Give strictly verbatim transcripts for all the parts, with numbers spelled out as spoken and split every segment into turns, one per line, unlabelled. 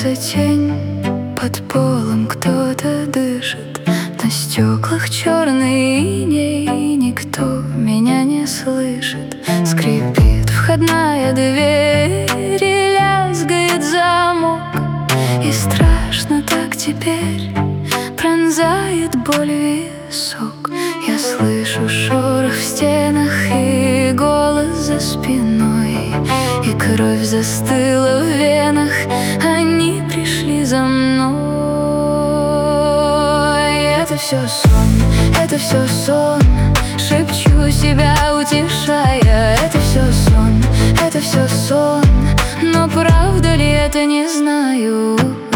Движется тень, под полом кто-то дышит, на стеклах черный иней, никто меня не слышит. Скрипит входная дверь, и лязгает замок, и страшно так теперь пронзает боль висок. Я слышу шорох в стенах и голос за спиной, и кровь застыла в венах, они пришли за мной. Это все сон, это все сон, шепчу себя, утешая. Это все сон, это все сон, но правда ли это, не знаю.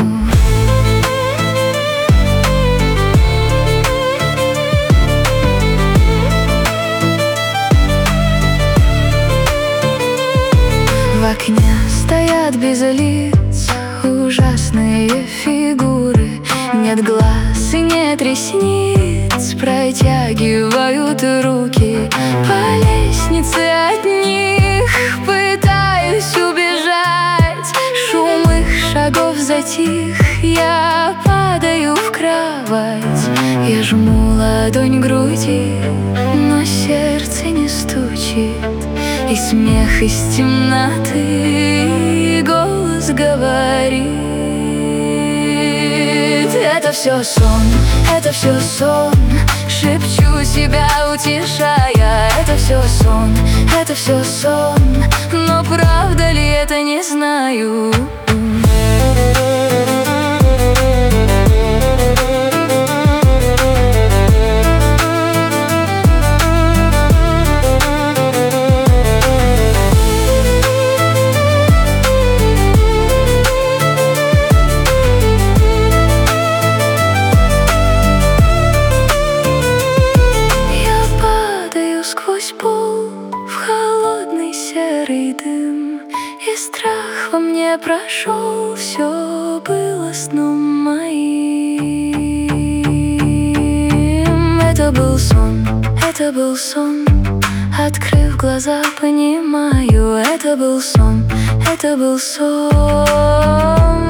В окне стоят без лиц ужасные фигуры, нет глаз и нет ресниц, протягивают руки по лестнице от них. Пытаюсь убежать, шум их шагов затих, я падаю в кровать. Я жму ладонь к груди, но сердце не стучит, и смех из темноты, и голос говорит: это все сон, это все сон, шепчу себя, утешая. Это все сон, это все сон, но правда ли это, не знаю. Сквозь пол в холодный серый дым, и страх во мне прошел, все было сном моим. Это был сон, это был сон, открыв глаза, понимаю. Это был сон, это был сон.